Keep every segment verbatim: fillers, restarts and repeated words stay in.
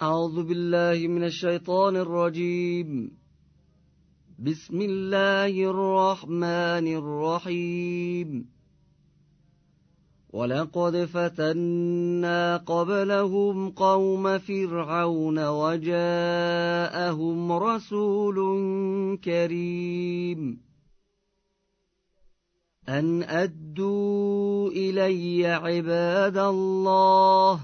أعوذ بالله من الشيطان الرجيم. بسم الله الرحمن الرحيم. ولقد فتنا قبلهم قوم فرعون وجاءهم رسول كريم أن أدوا إلي عباد الله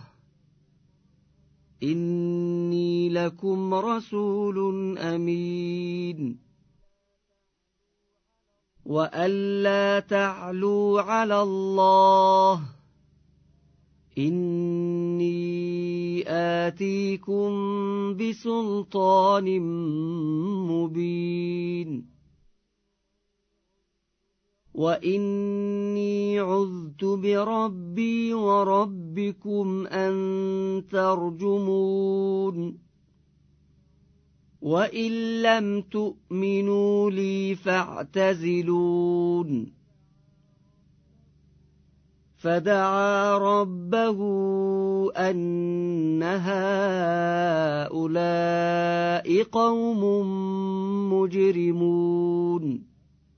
إني لكم رسول أمين وألا تعلوا على الله إني آتيكم بسلطان مبين وإني عذت بربي وربكم أن ترجمون وإن لم تؤمنوا لي فاعتزلون فدعا ربه أن هؤلاء قوم مجرمون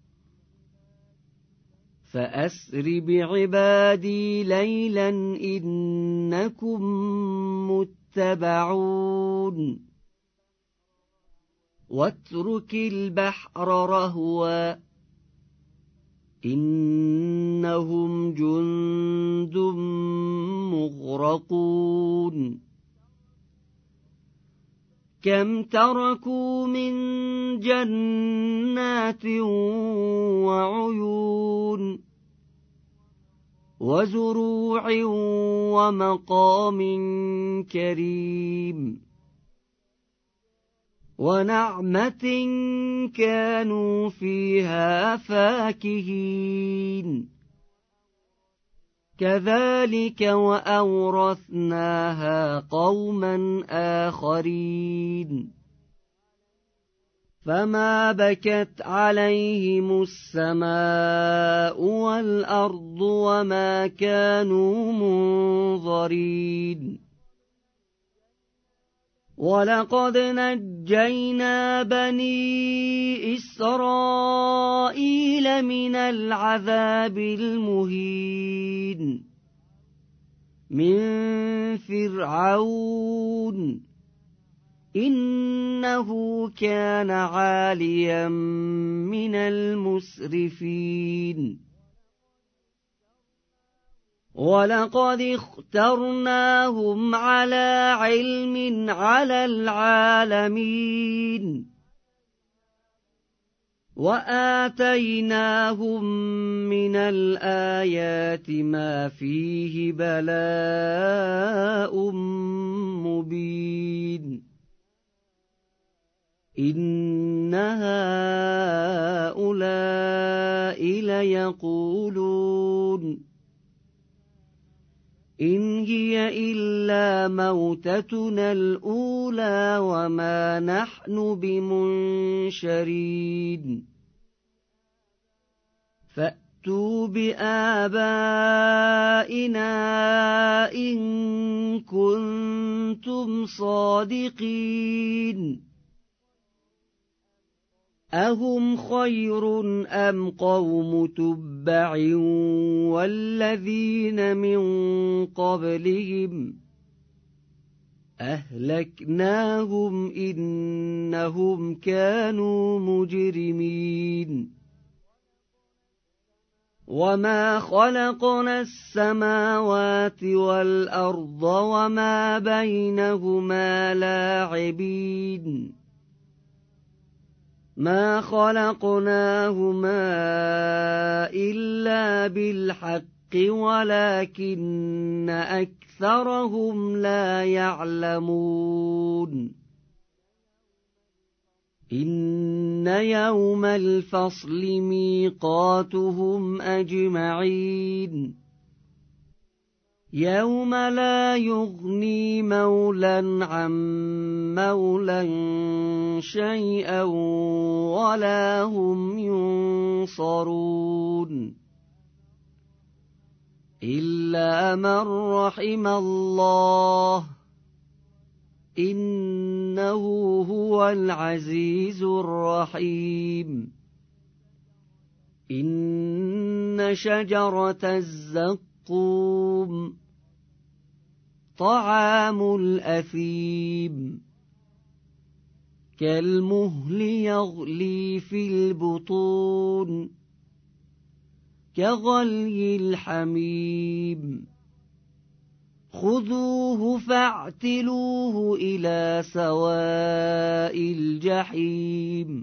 فأسر بعبادي ليلا إنكم متبعون واترك البحر رهوا إنهم جند مغرقون كم تركوا من جنات وعيون وزروع ومقام كريم ونعمة كانوا فيها فاكهين كذلك وأورثناها قوما آخرين فما بكت عليهم السماء والأرض وما كانوا منظرين ولقد نجينا بني إسرائيل من العذاب المهين من فرعون إنه كان عاليا من المسرفين ولقد اخترناهم على علم على العالمين وآتيناهم من الآيات ما فيه بلاء مبين إن هؤلاء ليقولون إن هي إلا موتتنا الأولى وما نحن بمنشرين فأتوا بآبائنا إن كنتم صادقين أهم خير أم قوم تبع والذين من قبلهم أهلكناهم إنهم كانوا مجرمين وما خلقنا السماوات والأرض وما بينهما لاعبين ما خلقناهما إلا بالحق ولكن أكثرهم لا يعلمون إن يوم الفصل ميقاتهم أجمعين يوم لا يغني مولى عن مولى شيئا ولا هم ينصرون إلا من رحم الله إنه هو العزيز الرحيم إن شجرة الزقوم طعام الأثيم كالمهل يغلي في البطون كغلي الحميم خذوه فاعتلوه إلى سواء الجحيم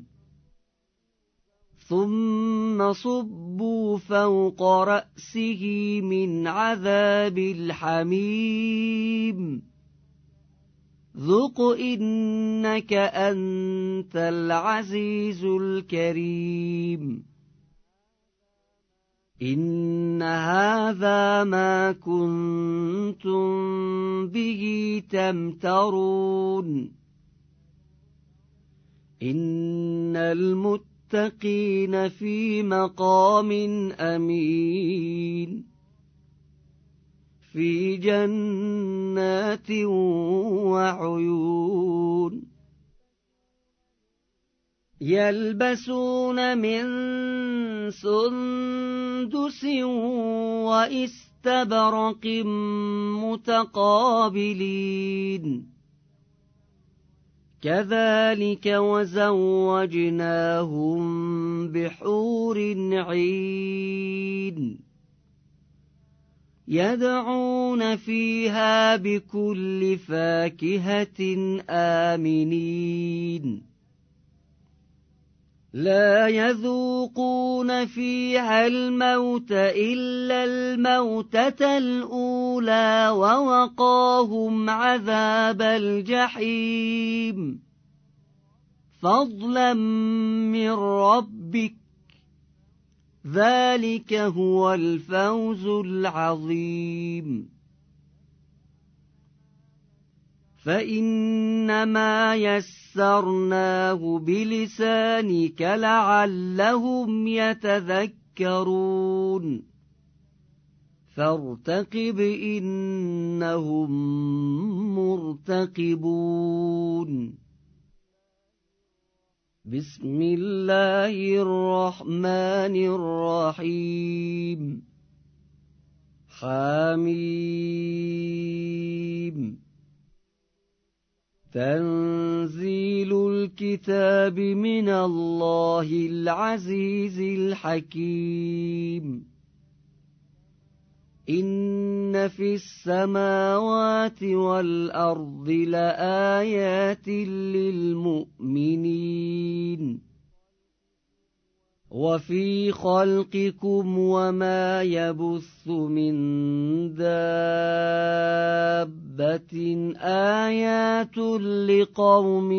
ثم صبوا فوق رأسه من عذاب الحميم ذق إنك أنت العزيز الكريم إن هذا ما كنتم به تمترون إن المتقين في مقام أمين في جنات وعيون يلبسون من سندس واستبرق متقابلين كذلك وزوجناهم بحور عين يدعون فيها بكل فاكهة آمنين لا يذوقون فيها الموت إلا الموتة الأولى ووقاهم عذاب الجحيم فضلا من ربك ذلك هو الفوز العظيم فإنما يسرناه بلسانك لعلهم يتذكرون فارتقب إنهم مرتقبون بسم الله الرحمن الرحيم حميم تنزيل الكتاب من الله العزيز الحكيم إن في السماوات والأرض لآيات للمؤمنين وفي خلقكم وما يبث من دابة آيات لقوم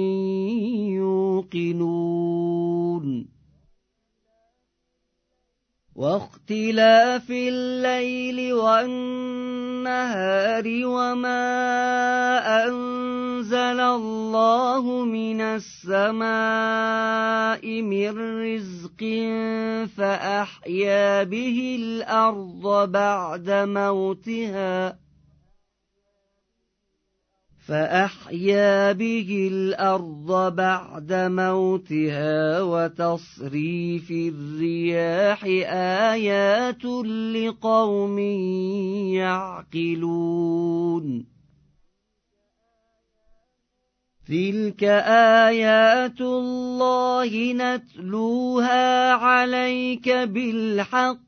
يوقنون واختلاف الليل والنهار وما أنزل الله من السماء من رزق فأحيا به الأرض بعد موتها فأحيا به الأرض بعد موتها وتصريف الرياح آيات لقوم يعقلون تلك آيات الله نتلوها عليك بالحق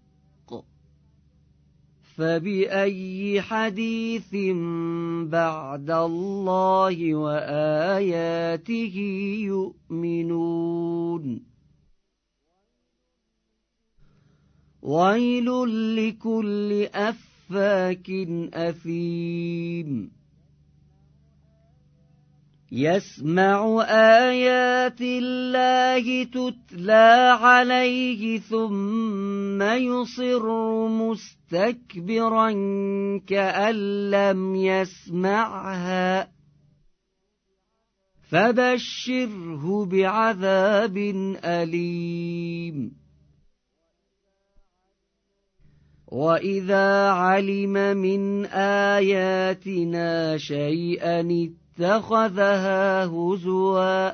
فبأي حديث بعد الله وآياته يؤمنون ويل لكل أفاك أثيم يسمع آيات الله تتلى عليه ثم يصر مستكبرا كأن لم يسمعها فبشره بعذاب أليم وإذا علم من آياتنا شيئا اتخذها هزوا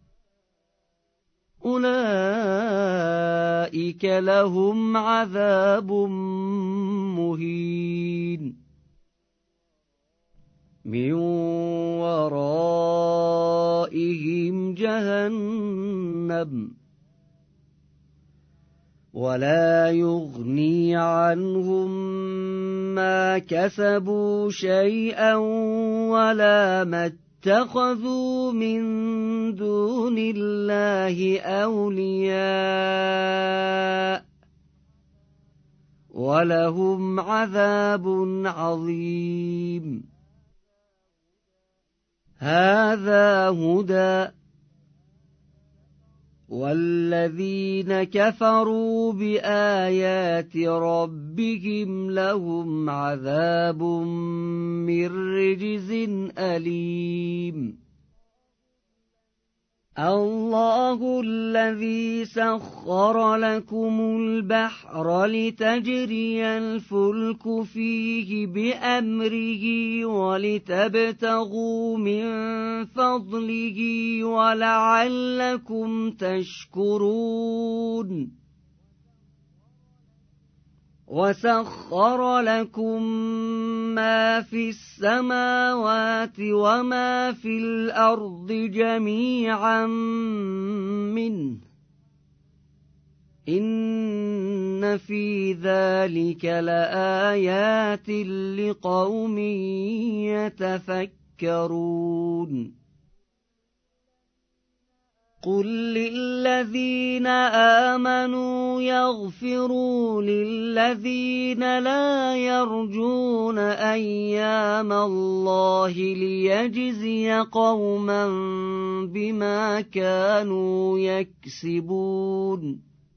أولئك لهم عذاب مهين من ورائهم جهنم ولا يغني عنهم ما كسبوا شيئا ولا ما اتخذوا من دون الله أولياء ولهم عذاب عظيم هذا هدى والذين كفروا بآيات ربهم لهم عذاب من رجز أليم الله الذي سخر لكم البحر لتجري الفلك فيه بأمره ولتبتغوا من فضله ولعلكم تشكرون وسخر لكم ما في السماوات وما في الأرض جميعا منه إن في ذلك لآيات لقوم يتفكرون قل للذين آمنوا يغفروا للذين لا يرجون أيام الله ليجزي قوما بما كانوا يكسبون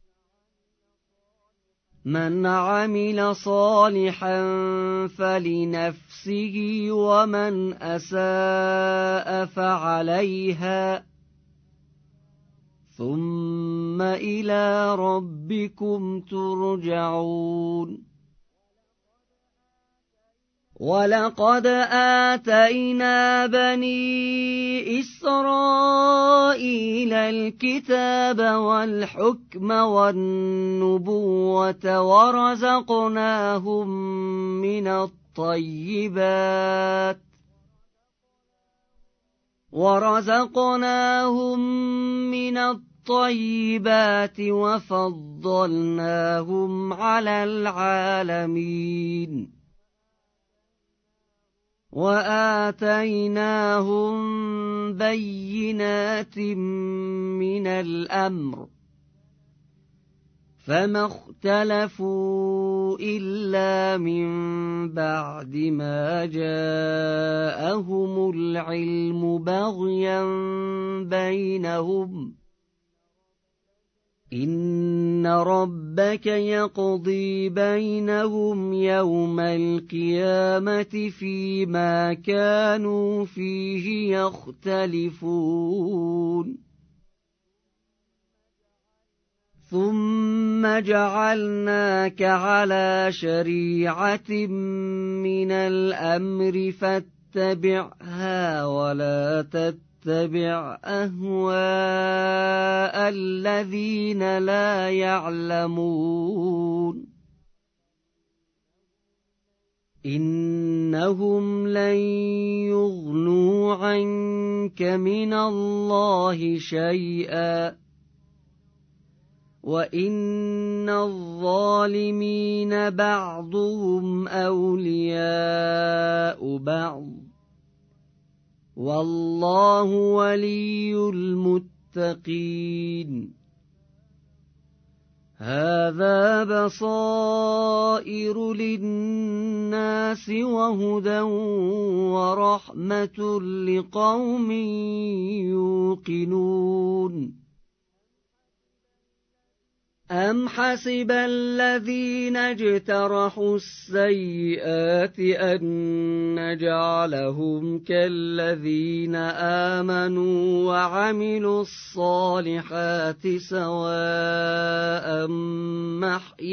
من عمل صالحا فلنفسه ومن أساء فعليها ثم إلى ربكم ترجعون ولقد آتينا بني إسرائيل الكتاب والحكم والنبوة ورزقناهم من الطيبات ورزقناهم من الطيبات وفضلناهم على العالمين وآتيناهم بينات من الأمر فما اختلفوا إلا من بعد ما جاءهم العلم بغيا بينهم إن ربك يقضي بينهم يوم القيامة فيما كانوا فيه يختلفون ثم جعلناك على شريعة من الأمر فاتبعها ولا تتبع أهواء الذين لا يعلمون إنهم لن يغنوا عنك من الله شيئا وإن الظالمين بعضهم أولياء بعض والله ولي المتقين هذا بصائر للناس وهدى ورحمة لقوم يوقنون أم حسب الذين اجترحوا السيئات أن نجعلهم كالذين آمنوا وعملوا الصالحات سواء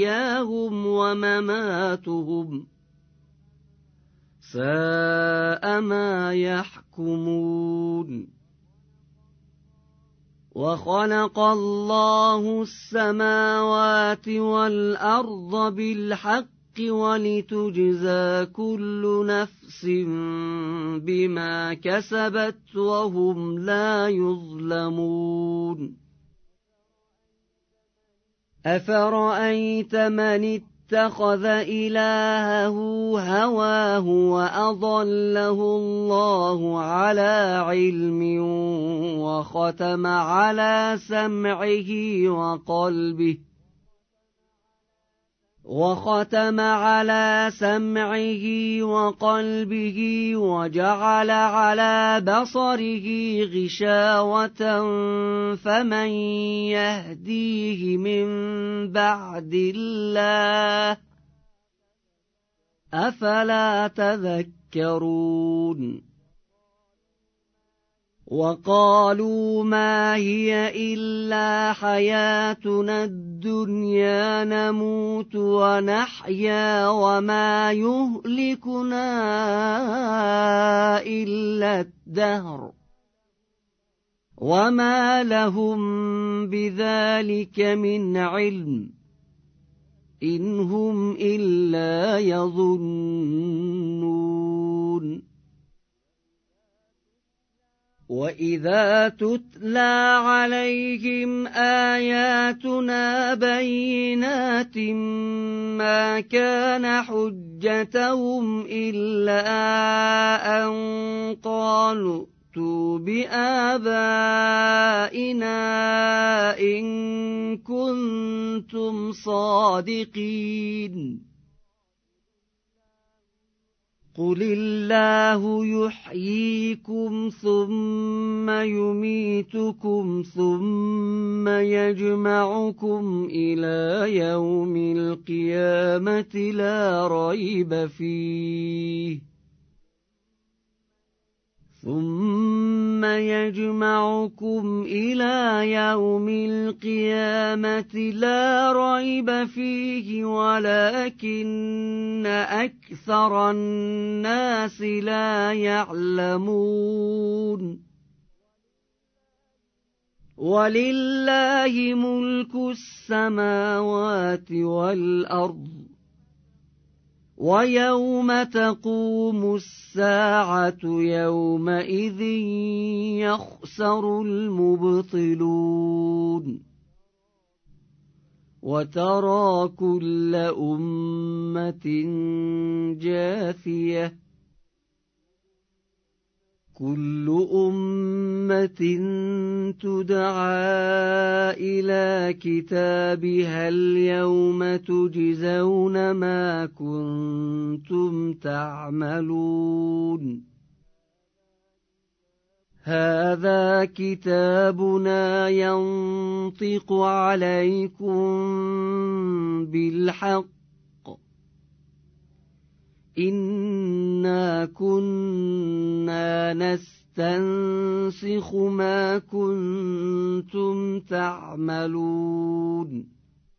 محياهم ومماتهم ساء ساء ما يحكمون وخلق الله السماوات والأرض بالحق ولتجزى كل نفس بما كسبت وهم لا يظلمون أفرأيت من اتخذ إلهه هواه وأضله الله على علم وختم على سمعه وقلبه وختم على سمعه وقلبه وجعل على بصره غشاوة فمن يهديه من بعد الله أفلا تذكرون وقالوا ما هي إلا حياتنا الدنيا نموت ونحيا وما يهلكنا إلا الدهر وما لهم بذلك من علم إن هم إلا يظنون وإذا تتلى عليهم آياتنا بينات ما كان حجتهم إلا أن قالوا ائتوا بآبائنا إن كنتم صادقين قل الله يحييكم ثم يميتكم ثم يجمعكم إلى يوم القيامة لا ريب فيه ثم يجمعكم إلى يوم القيامة لا ريب فيه ولكن أكثر الناس لا يعلمون ولله ملك السماوات والأرض ويوم تقوم الساعة يومئذ يخسر المبطلون وترى كل أمة جاثية كل أمة تدعى إلى كتابها اليوم تجزون ما كنتم تعملون هذا كتابنا ينطق عليكم بالحق إنا كنا نستنسخ ما كنتم تعملون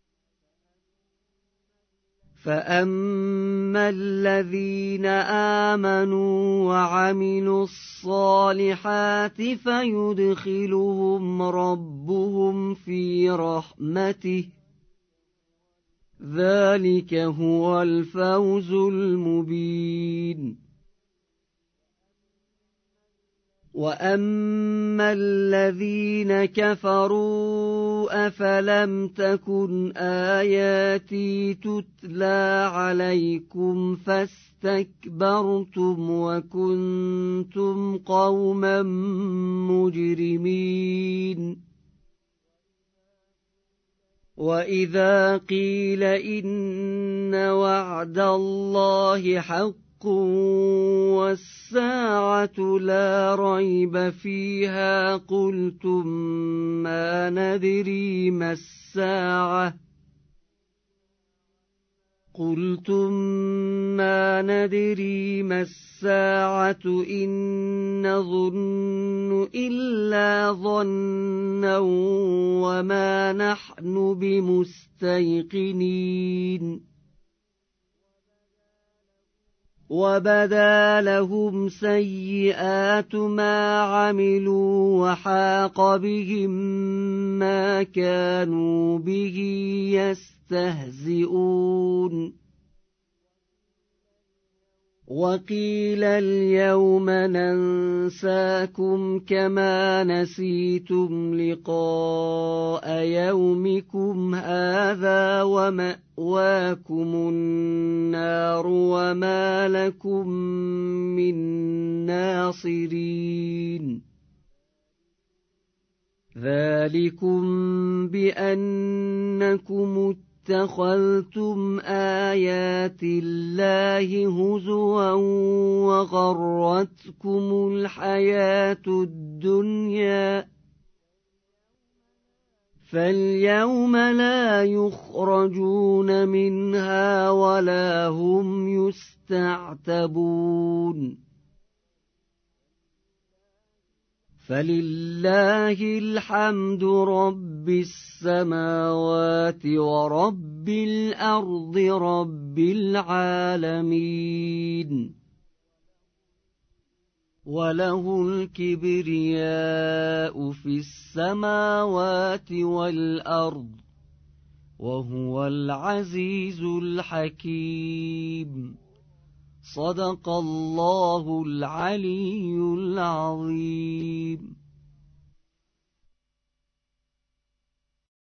فأما الذين آمنوا وعملوا الصالحات فيدخلهم ربهم في رحمته ذلك هو الفوز المبين وأما الذين كفروا أفلم تكن آياتي تتلى عليكم فاستكبرتم وكنتم قوما مجرمين وإذا قيل إن وعد الله حق والساعة لا ريب فيها قلتم ما ندري ما الساعة قلتم ما ندري ما الساعة إن نظن إلا ظنا وما نحن بمستيقنين وبدا لهم سيئات ما عملوا وحاق بهم ما كانوا به يستهزئون وقيل اليوم ننساكم كما نسيتم لقاء يومكم هذا ومأواكم النار وما لكم من ناصرين ذلكم بأنكم اتخذتم آيات الله هزوا وغرتكم الحياة الدنيا فاليوم لا يخرجون منها ولا هم يستعتبون فلله الحمد رب السماوات ورب الأرض رب العالمين وله الكبرياء في السماوات والأرض وهو العزيز الحكيم صدق الله العلي العظيم.